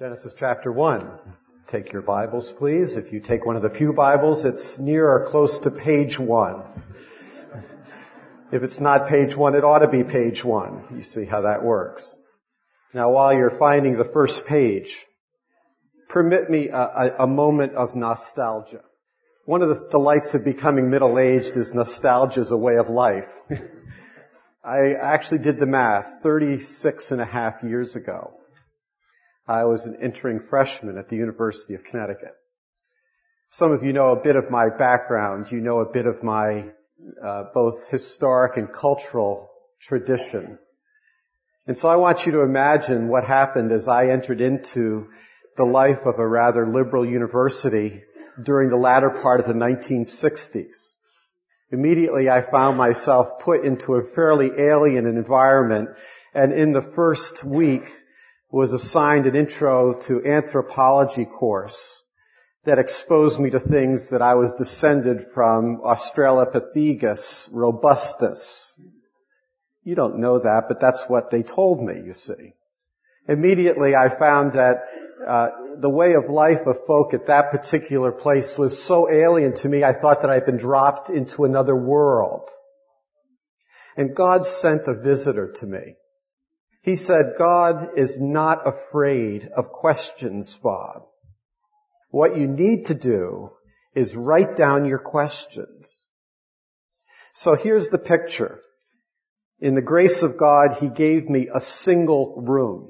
Genesis chapter 1. Take your Bibles, please. If you take one of the pew Bibles, it's near or close to page 1. If it's not page 1, it ought to be page 1. You see how that works. Now, while you're finding the first page, permit me a moment of nostalgia. One of the delights of becoming middle-aged is nostalgia as a way of life. I actually did the math 36 and a half years ago. I was an entering freshman at the University of Connecticut. Some of you know a bit of my background. You know a bit of my both historic and cultural tradition. And so I want you to imagine what happened as I entered into the life of a rather liberal university during the latter part of the 1960s. Immediately I found myself put into a fairly alien environment, and in the first week was assigned an intro to anthropology course that exposed me to things that I was descended from Australopithecus robustus. You don't know that, but that's what they told me, you see. Immediately I found that the way of life of folk at that particular place was so alien to me, I thought that I'd been dropped into another world. And God sent a visitor to me. He said, God is not afraid of questions, Bob. What you need to do is write down your questions. So here's the picture. In the grace of God, He gave me a single room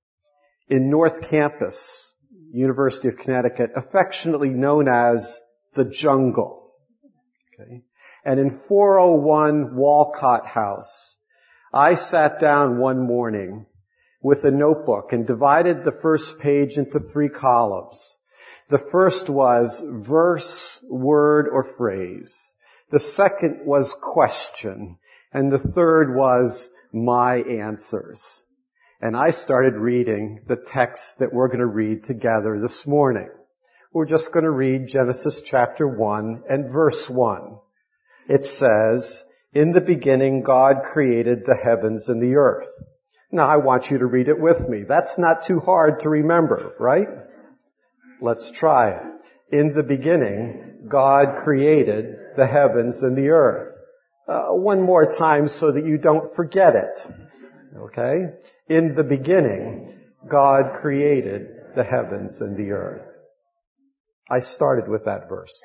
in North Campus, University of Connecticut, affectionately known as the Jungle. Okay? And in 401 Walcott House, I sat down one morning with a notebook and divided the first page into 3 columns. The first was verse, word, or phrase. The second was question. And the third was my answers. And I started reading the text that we're going to read together this morning. We're just going to read Genesis chapter 1 and verse 1. It says, in the beginning, God created the heavens and the earth. Now, I want you to read it with me. That's not too hard to remember, right? Let's try it. In the beginning, God created the heavens and the earth. One more time so that you don't forget it. Okay? In the beginning, God created the heavens and the earth. I started with that verse.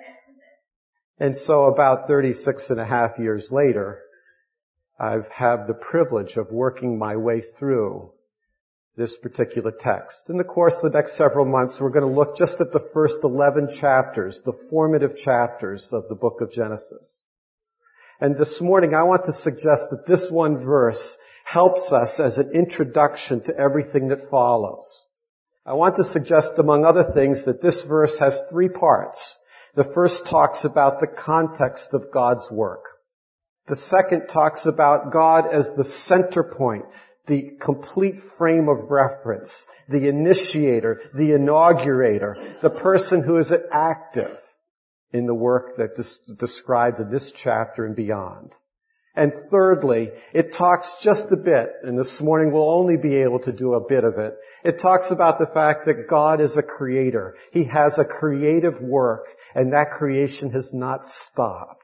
And so about 36 and a half years later, I've had the privilege of working my way through this particular text. In the course of the next several months, we're going to look just at the first 11 chapters, the formative chapters of the book of Genesis. And this morning, I want to suggest that this one verse helps us as an introduction to everything that follows. I want to suggest, among other things, that this verse has 3 parts. The first talks about the context of God's work. The second talks about God as the center point, the complete frame of reference, the initiator, the inaugurator, the person who is active in the work that is described in this chapter and beyond. And thirdly, it talks just a bit, and this morning we'll only be able to do a bit of it. It talks about the fact that God is a creator. He has a creative work, and that creation has not stopped.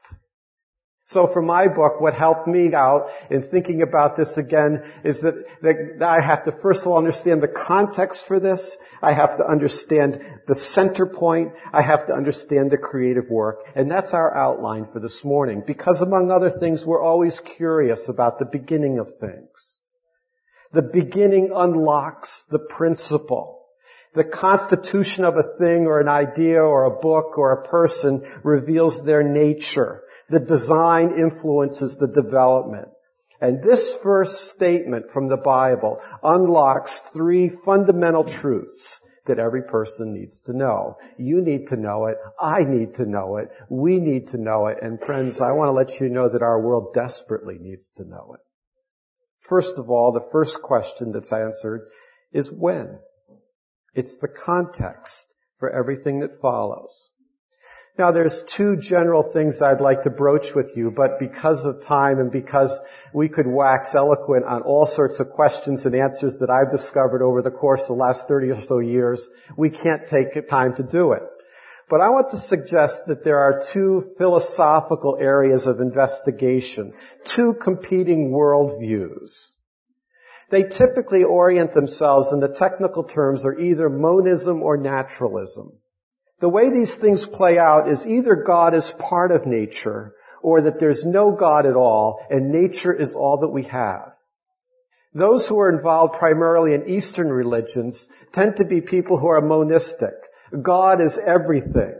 So for my book, what helped me out in thinking about this again is that I have to first of all understand the context for this. I have to understand the center point. I have to understand the creative work. And that's our outline for this morning. Because among other things, we're always curious about the beginning of things. The beginning unlocks the principle. The constitution of a thing or an idea or a book or a person reveals their nature. The design influences the development. And this first statement from the Bible unlocks 3 fundamental truths that every person needs to know. You need to know it. I need to know it. We need to know it. And friends, I want to let you know that our world desperately needs to know it. First of all, the first question that's answered is when. It's the context for everything that follows. Now there's two general things I'd like to broach with you, but because of time and because we could wax eloquent on all sorts of questions and answers that I've discovered over the course of the last 30 or so years, we can't take time to do it. But I want to suggest that there are two philosophical areas of investigation, two competing worldviews. They typically orient themselves in the technical terms are either monism or naturalism. The way these things play out is either God is part of nature or that there's no God at all and nature is all that we have. Those who are involved primarily in Eastern religions tend to be people who are monistic. God is everything.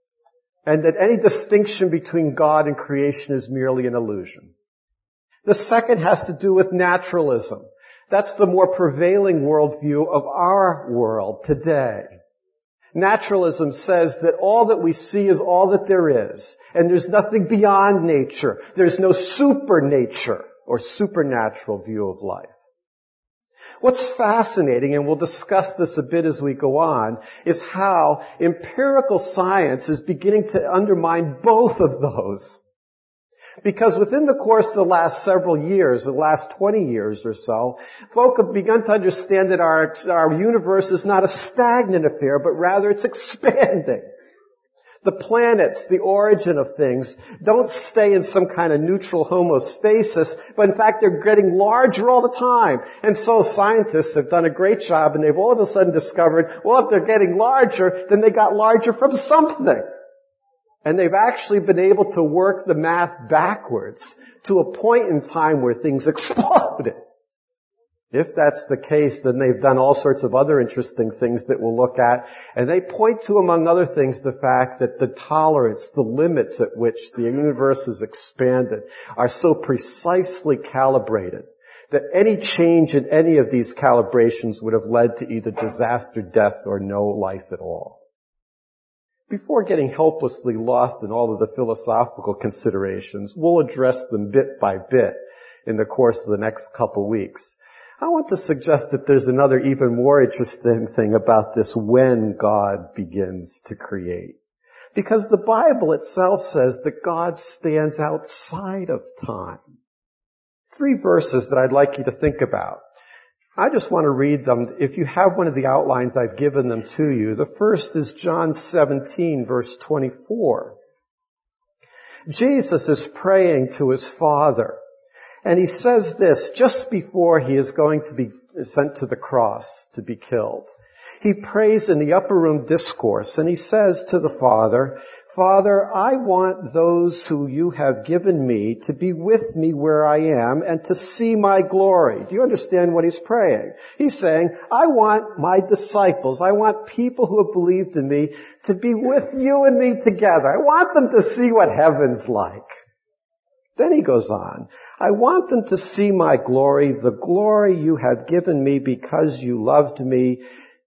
And that any distinction between God and creation is merely an illusion. The second has to do with naturalism. That's the more prevailing worldview of our world today. Naturalism says that all that we see is all that there is, and there's nothing beyond nature. There's no supernature or supernatural view of life. What's fascinating, and we'll discuss this a bit as we go on, is how empirical science is beginning to undermine both of those. Because within the course of the last several years, the last 20 years or so, folk have begun to understand that our universe is not a stagnant affair, but rather it's expanding. The planets, the origin of things, don't stay in some kind of neutral homeostasis, but in fact they're getting larger all the time. And so scientists have done a great job, and they've all of a sudden discovered, well, if they're getting larger, then they got larger from something. And they've actually been able to work the math backwards to a point in time where things exploded. If that's the case, then they've done all sorts of other interesting things that we'll look at. And they point to, among other things, the fact that the tolerance, the limits at which the universe is expanded are so precisely calibrated that any change in any of these calibrations would have led to either disaster, death, or no life at all. Before getting helplessly lost in all of the philosophical considerations, we'll address them bit by bit in the course of the next couple weeks. I want to suggest that there's another even more interesting thing about this when God begins to create. Because the Bible itself says that God stands outside of time. 3 verses that I'd like you to think about. I just want to read them. If you have one of the outlines, I've given them to you. The first is John 17, verse 24. Jesus is praying to his Father, and he says this just before he is going to be sent to the cross to be killed. He prays in the upper room discourse, and he says to the Father, Father, I want those who you have given me to be with me where I am and to see my glory. Do you understand what he's praying? He's saying, I want my disciples, I want people who have believed in me to be with you and me together. I want them to see what heaven's like. Then he goes on, I want them to see my glory, the glory you have given me because you loved me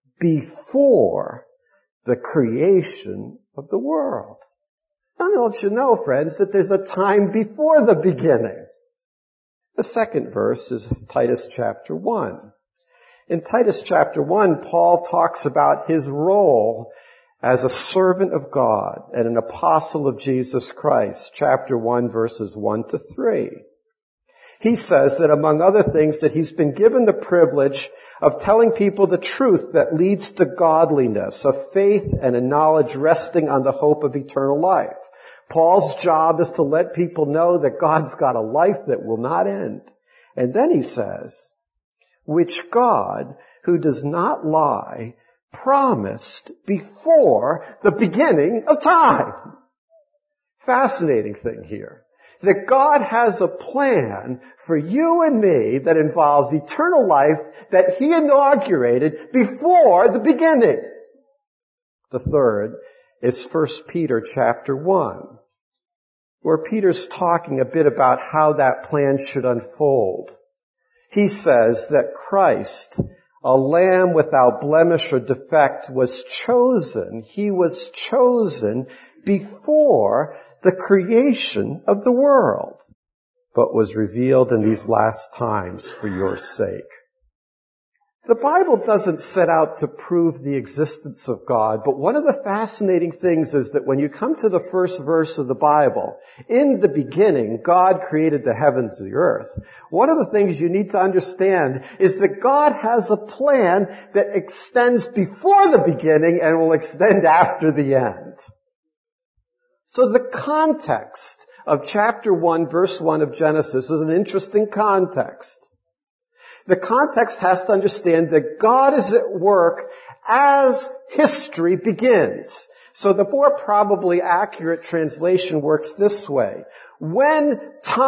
before the creation of the world. I want you to know, friends, that there's a time before the beginning. The second verse is Titus chapter 1. In Titus chapter 1, Paul talks about his role as a servant of God and an apostle of Jesus Christ, chapter 1, verses 1 to 3. He says that among other things that he's been given the privilege of telling people the truth that leads to godliness, of faith and a knowledge resting on the hope of eternal life. Paul's job is to let people know that God's got a life that will not end. And then he says, which God, who does not lie, promised before the beginning of time. Fascinating thing here. That God has a plan for you and me that involves eternal life that he inaugurated before the beginning. The third is 1 Peter chapter 1, where Peter's talking a bit about how that plan should unfold. He says that Christ, a lamb without blemish or defect, was chosen. He was chosen before the creation of the world, but was revealed in these last times for your sake. The Bible doesn't set out to prove the existence of God, but one of the fascinating things is that when you come to the first verse of the Bible, in the beginning, God created the heavens and the earth. One of the things you need to understand is that God has a plan that extends before the beginning and will extend after the end. So the context of chapter 1, verse 1 of Genesis is an interesting context. The context has to understand that God is at work as history begins. So the more probably accurate translation works this way. When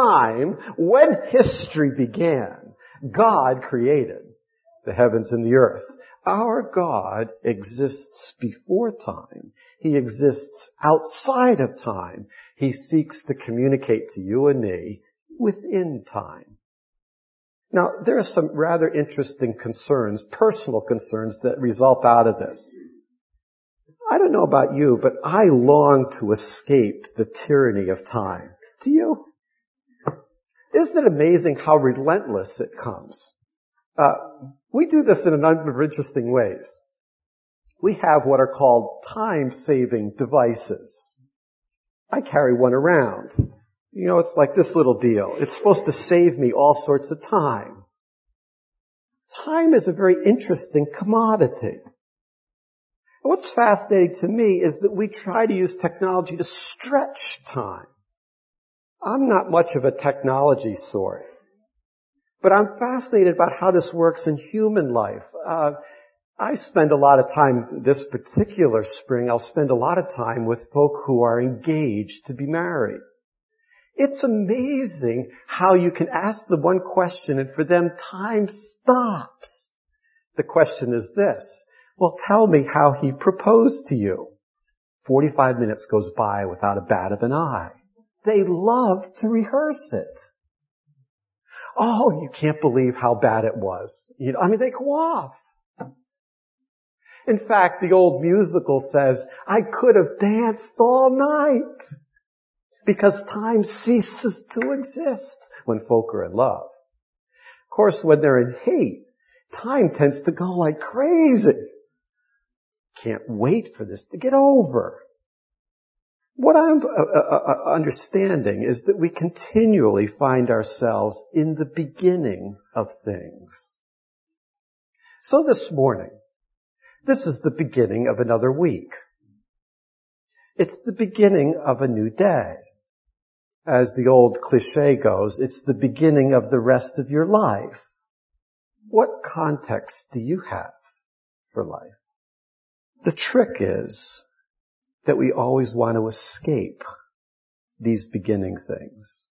history began, God created the heavens and the earth. Our God exists before time. He exists outside of time. He seeks to communicate to you and me within time. Now, there are some rather interesting concerns, personal concerns, that result out of this. I don't know about you, but I long to escape the tyranny of time. Do you? Isn't it amazing how relentless it comes? We do this in a number of interesting ways. We have what are called time-saving devices. I carry one around. You know, it's like this little deal. It's supposed to save me all sorts of time. Time is a very interesting commodity. What's fascinating to me is that we try to use technology to stretch time. I'm not much of a technology sort, but I'm fascinated about how this works in human life. I spend a lot of time this particular spring. I'll spend a lot of time with folk who are engaged to be married. It's amazing how you can ask the one question and for them time stops. The question is this. Well, tell me how he proposed to you. 45 minutes goes by without a bat of an eye. They love to rehearse it. Oh, you can't believe how bad it was. They go off. In fact, the old musical says, I could have danced all night. Because time ceases to exist when folk are in love. Of course, when they're in hate, time tends to go like crazy. Can't wait for this to get over. What I'm understanding is that we continually find ourselves in the beginning of things. So this morning, this is the beginning of another week. It's the beginning of a new day. As the old cliche goes, it's the beginning of the rest of your life. What context do you have for life? The trick is that we always want to escape these beginning things.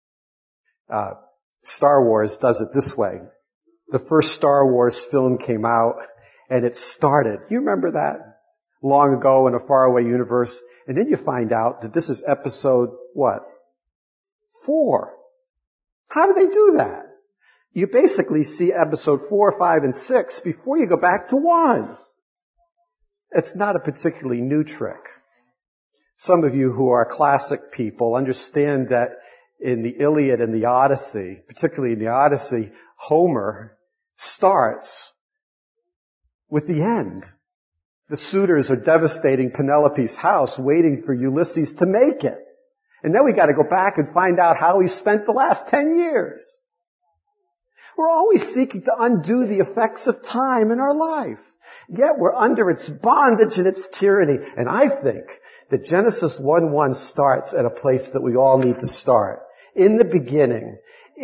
Star Wars does it this way. The first Star Wars film came out, and it started. You remember that? Long ago in a faraway universe. And then you find out that this is episode, what? 4. How do they do that? You basically see episode 4, 5, and 6 before you go back to 1. It's not a particularly new trick. Some of you who are classic people understand that in the Iliad and the Odyssey, particularly in the Odyssey, Homer starts with the end. The suitors are devastating Penelope's house, waiting for Ulysses to make it. And then we got to go back and find out how he spent the last 10 years. We're always seeking to undo the effects of time in our life. Yet we're under its bondage and its tyranny. And I think that Genesis 1:1 starts at a place that we all need to start. In the beginning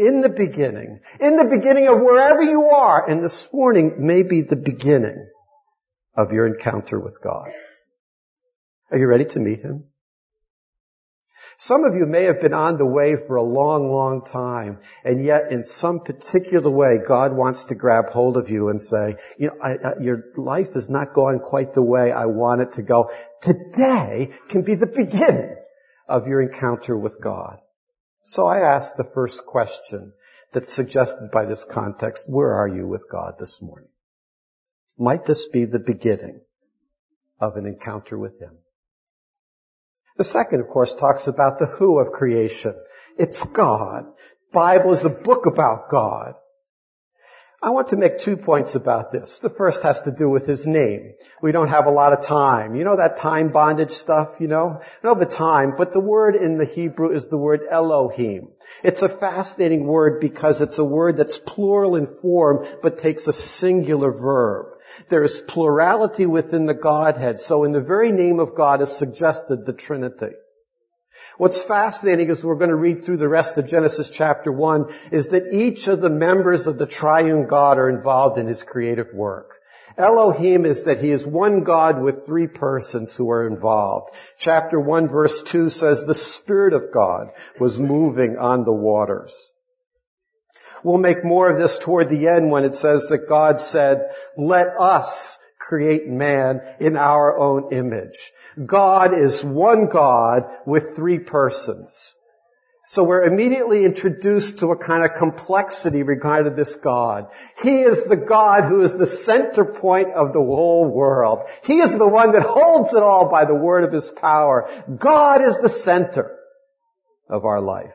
of wherever you are. And this morning may be the beginning of your encounter with God. Are you ready to meet Him? Some of you may have been on the way for a long, long time, and yet in some particular way, God wants to grab hold of you and say, your life is not going quite the way I want it to go. Today can be the beginning of your encounter with God. So I ask the first question that's suggested by this context, where are you with God this morning? Might this be the beginning of an encounter with Him? The second, of course, talks about the who of creation. It's God. The Bible is a book about God. I want to make 2 points about this. The first has to do with his name. We don't have a lot of time. You know that time bondage stuff, you know? We don't have the time, but the word in the Hebrew is the word Elohim. It's a fascinating word because it's a word that's plural in form, but takes a singular verb. There's plurality within the Godhead, so in the very name of God is suggested the Trinity. What's fascinating as we're going to read through the rest of Genesis chapter 1 is that each of the members of the triune God are involved in his creative work. Elohim is that he is one God with 3 persons who are involved. Chapter 1 verse 2 says the Spirit of God was moving on the waters. We'll make more of this toward the end when it says that God said, "Let us create man in our own image." God is one God with 3 persons. So we're immediately introduced to a kind of complexity regarding this God. He is the God who is the center point of the whole world. He is the one that holds it all by the word of his power. God is the center of our life.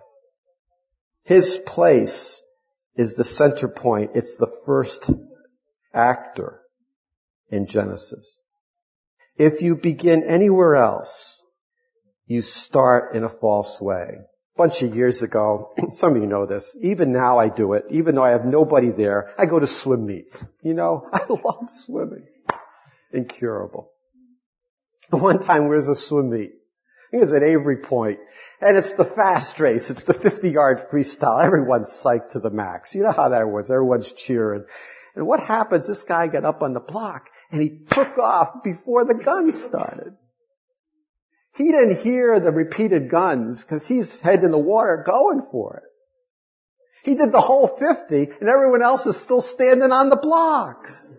His place is the center point. It's the first actor in Genesis. If you begin anywhere else, you start in a false way. A bunch of years ago, some of you know this, even now I do it, even though I have nobody there, I go to swim meets. You know, I love swimming. Incurable. One time there was a swim meet. I think it was at Avery Point. And it's the fast race. It's the 50-yard freestyle. Everyone's psyched to the max. You know how that was. Everyone's cheering. And what happens, this guy got up on the block and he took off before the gun started. He didn't hear the repeated guns because he's head in the water going for it. He did the whole 50 and everyone else is still standing on the blocks.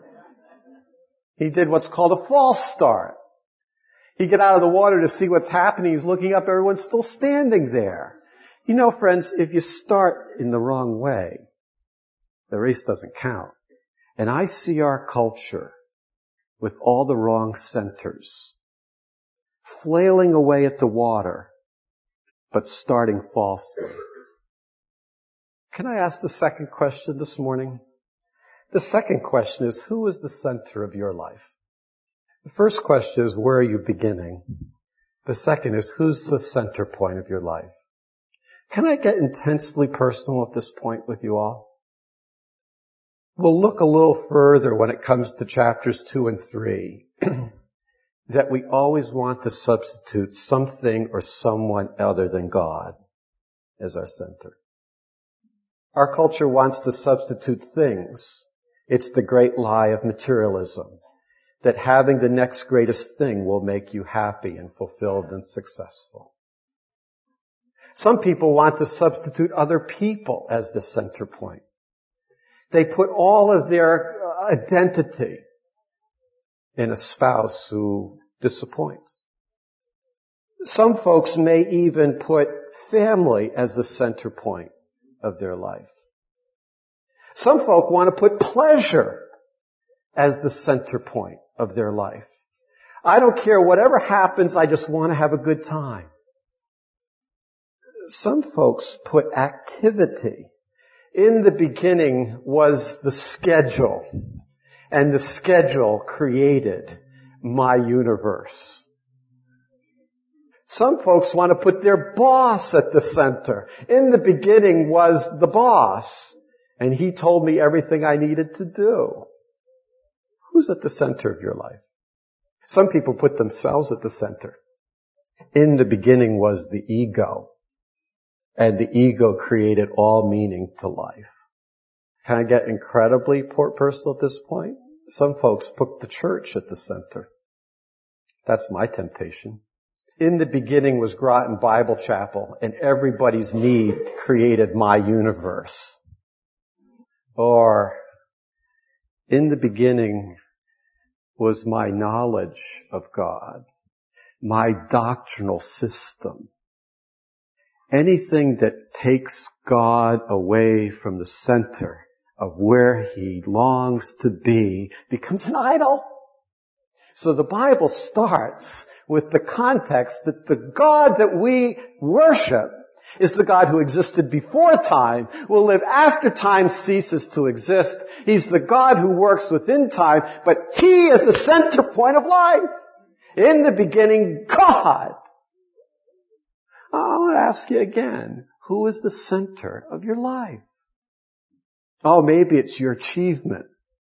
He did what's called a false start. He get out of the water to see what's happening. He's looking up. Everyone's still standing there. You know, friends, if you start in the wrong way, the race doesn't count. And I see our culture with all the wrong centers, flailing away at the water, but starting falsely. Can I ask the second question this morning? The second question is, who is the center of your life? The first question is, where are you beginning? The second is, who's the center point of your life? Can I get intensely personal at this point with you all? We'll look a little further when it comes to chapters 2 and 3, that we always want to substitute something or someone other than God as our center. Our culture wants to substitute things. It's the great lie of materialism, that having the next greatest thing will make you happy and fulfilled and successful. Some people want to substitute other people as the center point. They put all of their identity in a spouse who disappoints. Some folks may even put family as the center point of their life. Some folk want to put pleasure as the center point of their life. I don't care whatever happens, I just want to have a good time. Some folks put activity. In the beginning was the schedule, and the schedule created my universe. Some folks want to put their boss at the center. In the beginning was the boss, and he told me everything I needed to do. Who's at the center of your life? Some people put themselves at the center. In the beginning was the ego, and the ego created all meaning to life. Can I get incredibly personal at this point? Some folks put the church at the center. That's my temptation. In the beginning was Groton Bible Chapel, and everybody's need created my universe. Or, in the beginning was my knowledge of God, my doctrinal system. Anything that takes God away from the center of where He longs to be becomes an idol. So the Bible starts with the context that the God that we worship is the God who existed before time, will live after time ceases to exist. He's the God who works within time, but He is the center point of life. In the beginning, God. I want to ask you again, who is the center of your life? Oh, maybe it's your achievement.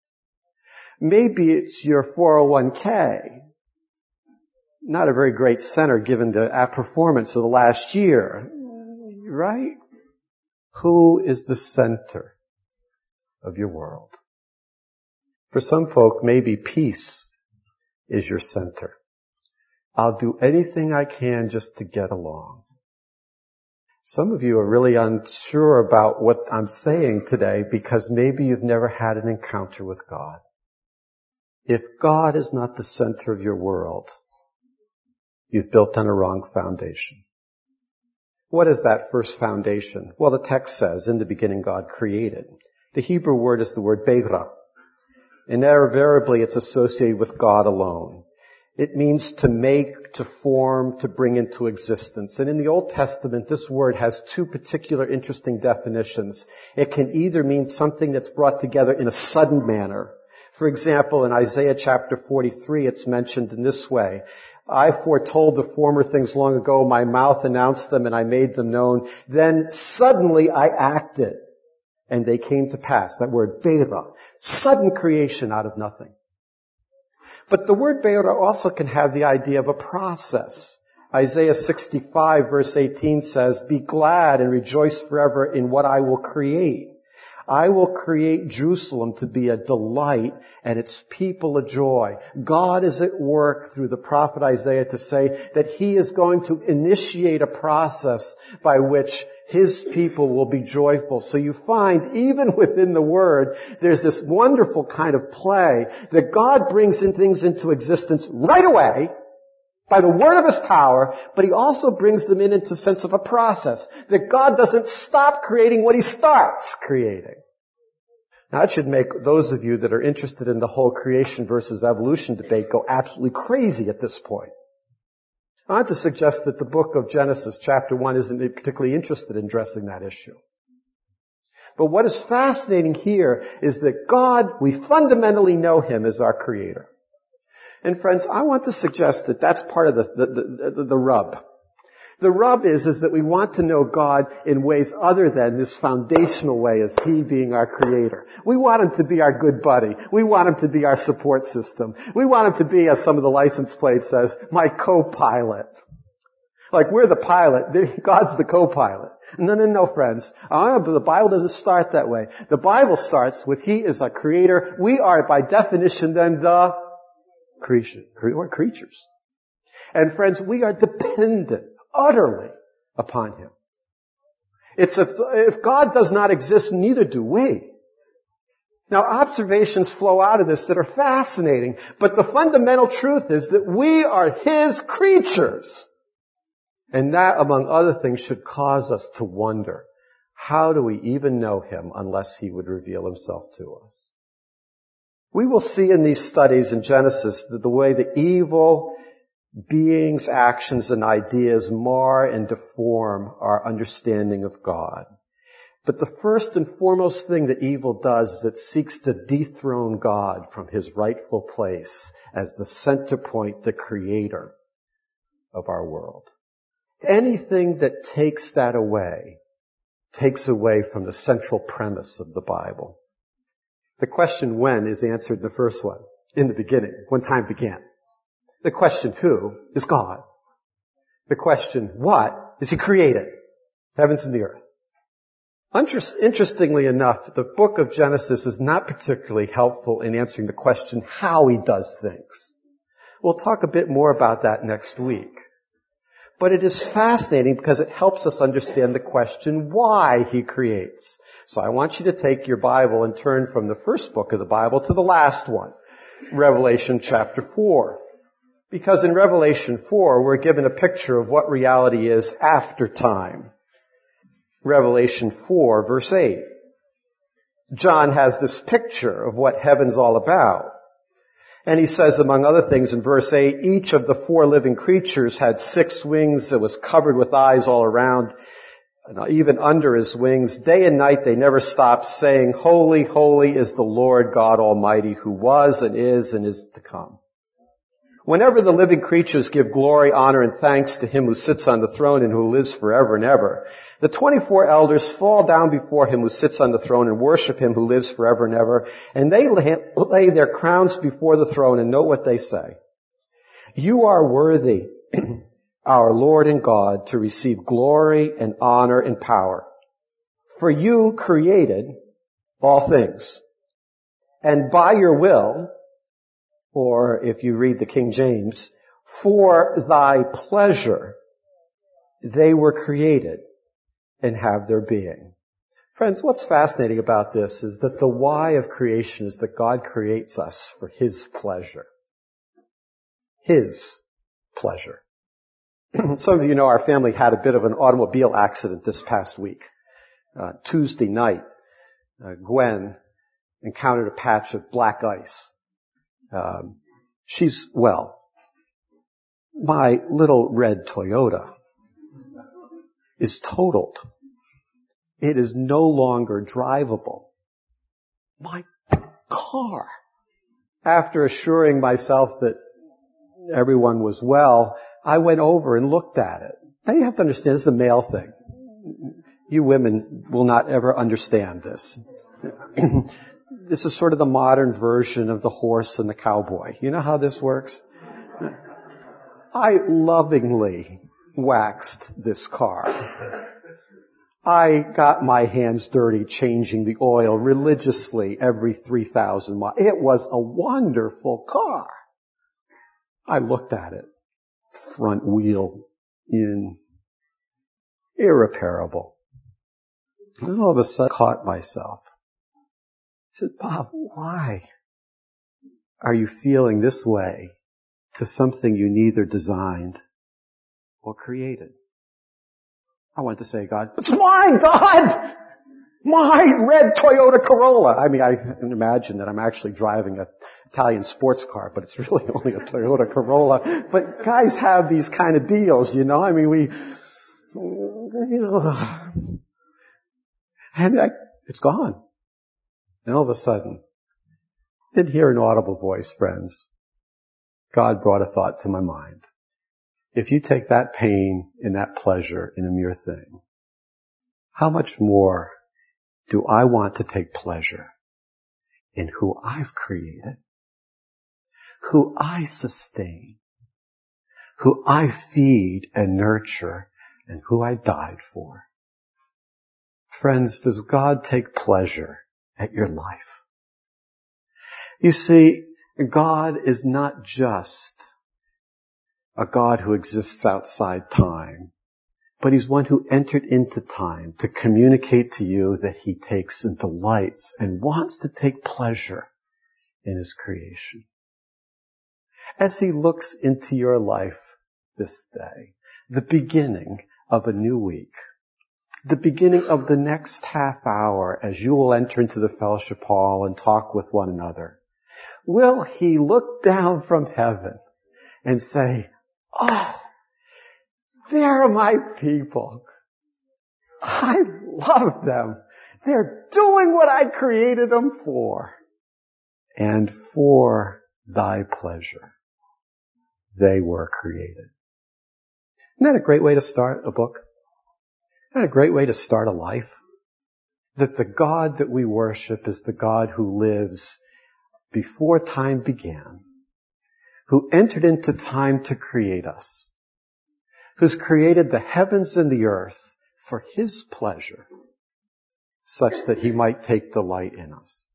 Maybe it's your 401k. Not a very great center given the performance of the last year. Right? Who is the center of your world? For some folk, maybe peace is your center. I'll do anything I can just to get along. Some of you are really unsure about what I'm saying today because maybe you've never had an encounter with God. If God is not the center of your world, you've built on a wrong foundation. What is that first foundation? Well, the text says, in the beginning God created. The Hebrew word is the word Beira. And invariably it's associated with God alone. It means to make, to form, to bring into existence. And in the Old Testament, this word has two particular interesting definitions. It can either mean something that's brought together in a sudden manner. For example, in Isaiah chapter 43, it's mentioned in this way. I foretold the former things long ago, my mouth announced them, and I made them known. Then suddenly I acted, and they came to pass. That word, Beira, sudden creation out of nothing. But the word Beira also can have the idea of a process. Isaiah 65 verse 18 says, be glad and rejoice forever in what I will create. I will create Jerusalem to be a delight and its people a joy. God is at work through the prophet Isaiah to say that He is going to initiate a process by which His people will be joyful. So you find, even within the Word, there's this wonderful kind of play that God brings in things into existence right away by the word of His power, but He also brings them into a sense of a process. That God doesn't stop creating what He starts creating. Now that should make those of you that are interested in the whole creation versus evolution debate go absolutely crazy at this point. I want to suggest that the book of Genesis, chapter 1, isn't particularly interested in addressing that issue. But what is fascinating here is that God, we fundamentally know Him as our Creator. And friends, I want to suggest that that's part of the rub. The rub is that we want to know God in ways other than this foundational way as He being our Creator. We want Him to be our good buddy. We want Him to be our support system. We want Him to be, as some of the license plate says, my co-pilot. Like we're the pilot, God's the co-pilot. No, friends. The Bible doesn't start that way. The Bible starts with He is our Creator. We are, by definition, then the creation. We're creatures. And friends, we are dependent utterly upon Him. If God does not exist, neither do we. Now, observations flow out of this that are fascinating, but the fundamental truth is that we are His creatures. And that, among other things, should cause us to wonder, how do we even know Him unless He would reveal Himself to us? We will see in these studies in Genesis that the way the evil beings, actions, and ideas mar and deform our understanding of God. But the first and foremost thing that evil does is it seeks to dethrone God from His rightful place as the center point, the creator of our world. Anything that takes that away takes away from the central premise of the Bible. The question when is answered in the first one, in the beginning, when time began. The question who is God. The question what is He created, heavens and the earth. Interestingly enough, the book of Genesis is not particularly helpful in answering the question how He does things. We'll talk a bit more about that next week. But it is fascinating because it helps us understand the question why He creates. So I want you to take your Bible and turn from the first book of the Bible to the last one, Revelation chapter 4. Because in Revelation 4, we're given a picture of what reality is after time. Revelation 4, verse 8. John has this picture of what heaven's all about. And he says, among other things, in verse 8, each of the 4 living creatures had 6 wings. It was covered with eyes all around. even under his wings. Day and night they never stopped saying, "Holy, holy is the Lord God Almighty, who was and is to come." Whenever the living creatures give glory, honor, and thanks to him who sits on the throne and who lives forever and ever, the 24 elders fall down before him who sits on the throne and worship him who lives forever and ever, and they lay their crowns before the throne, and note what they say. "You are worthy, our Lord and God, to receive glory and honor and power. For you created all things, and by your will," or if you read the King James, "for thy pleasure they were created and have their being." Friends, what's fascinating about this is that the why of creation is that God creates us for his pleasure. His pleasure. Some of you know our family had a bit of an automobile accident this past week. Tuesday night, Gwen encountered a patch of black ice. She's well. My little red Toyota is totaled. It is no longer drivable. My car. After assuring myself that everyone was well, I went over and looked at it. Now you have to understand, this is a male thing. You women will not ever understand this. This is sort of the modern version of the horse and the cowboy. You know how this works? I lovingly waxed this car. I got my hands dirty changing the oil religiously every 3,000 miles. It was a wonderful car. I looked at it. Front wheel in. Irreparable. And all of a sudden I caught myself. I said, "Bob, why are you feeling this way to something you neither designed or created?" I wanted to say, "God, it's mine, God! My red Toyota Corolla." I mean, I can imagine that I'm actually driving an Italian sports car, but it's really only a Toyota Corolla. But guys have these kind of deals, you know. I mean, and it's gone. And all of a sudden, I didn't hear an audible voice, friends. God brought a thought to my mind. If you take that pain and that pleasure in a mere thing, how much more do I want to take pleasure in who I've created, who I sustain, who I feed and nurture, and who I died for? Friends, does God take pleasure at your life? You see, God is not just a God who exists outside time, but he's one who entered into time to communicate to you that he takes and delights and wants to take pleasure in his creation. As he looks into your life this day, the beginning of a new week, the beginning of the next half hour as you will enter into the fellowship hall and talk with one another, will he look down from heaven and say, "Oh, they're my people. I love them. They're doing what I created them for. And for thy pleasure, they were created." Isn't that a great way to start a book? Isn't that a great way to start a life? That the God that we worship is the God who lives before time began, who entered into time to create us, who's created the heavens and the earth for his pleasure, such that he might take delight in us.